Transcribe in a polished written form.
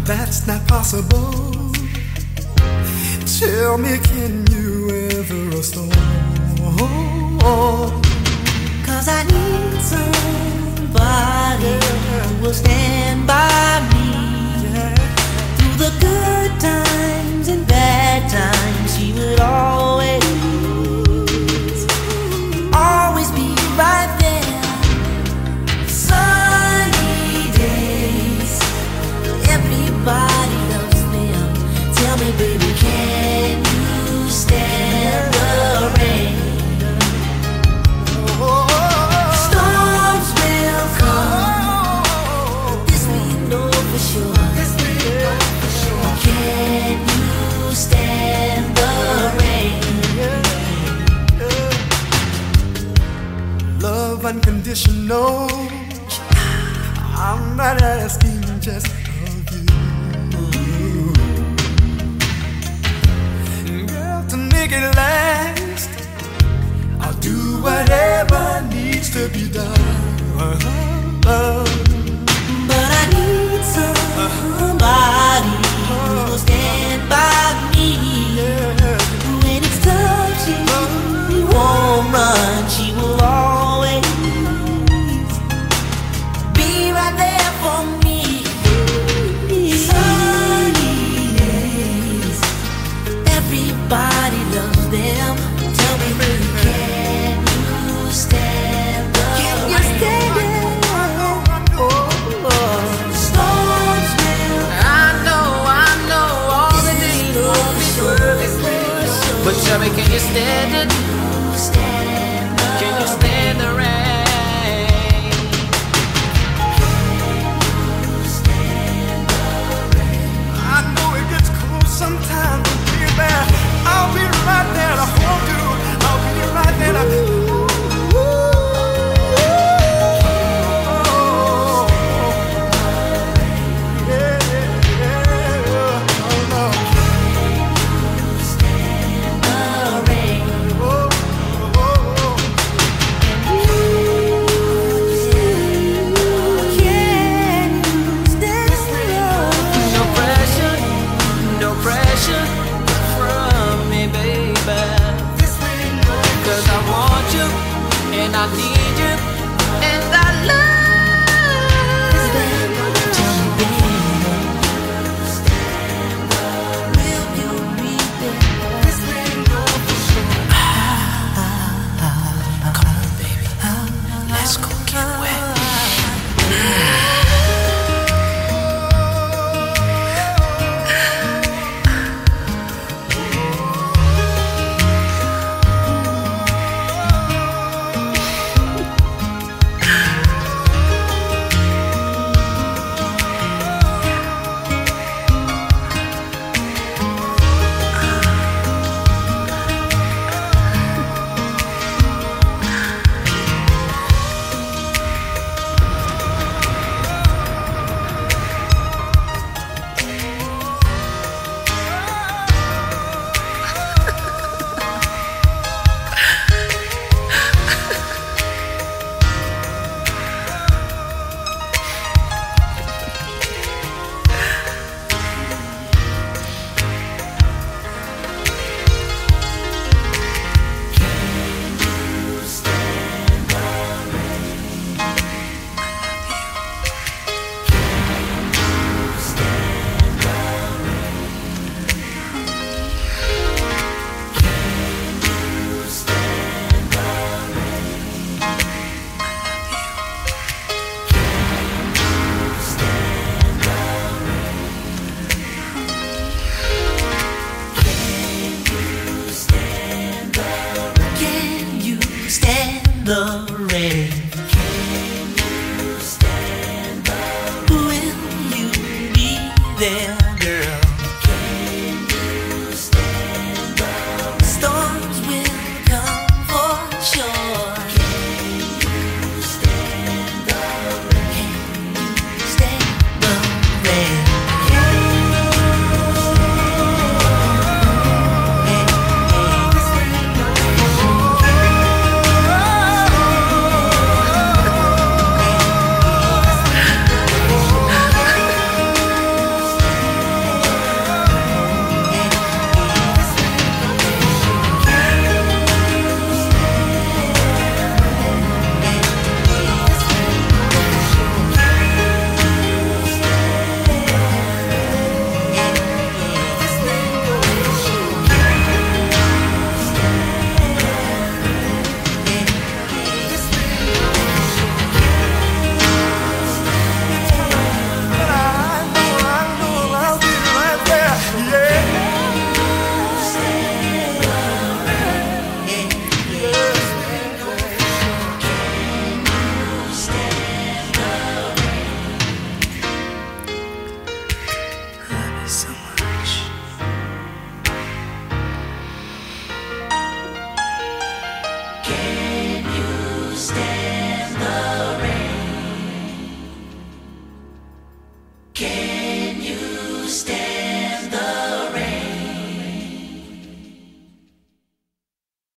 that's not possible. Tell me, can you weather a storm? 'Cause I need somebody who will stand by me through the good times and bad times. She would always be right there. Sunny days, everybody loves them. Tell me, baby, can you stand the rain? Storms will come, this we know for sure. Can you stand the rain? Love unconditional. I'm not asking just of you. Girl, to make it last, I'll do whatever needs to be done. But I need somebody who will stand by me. When it's tough, she won't run. She will always be right there for me. Sunny days, everybody loves them. Tell me, can you stand the rain? Storms will I know all the days won't be perfect. But tell me, can you stand it? Can you stand the rain? I know it gets cold sometimes, baby. I'll be right there to hold you. I'll be right there to. I need you, and I love you. Will you be there? This ain't no for sure. Come on, baby. Let's go get wet. Can you stand the rain?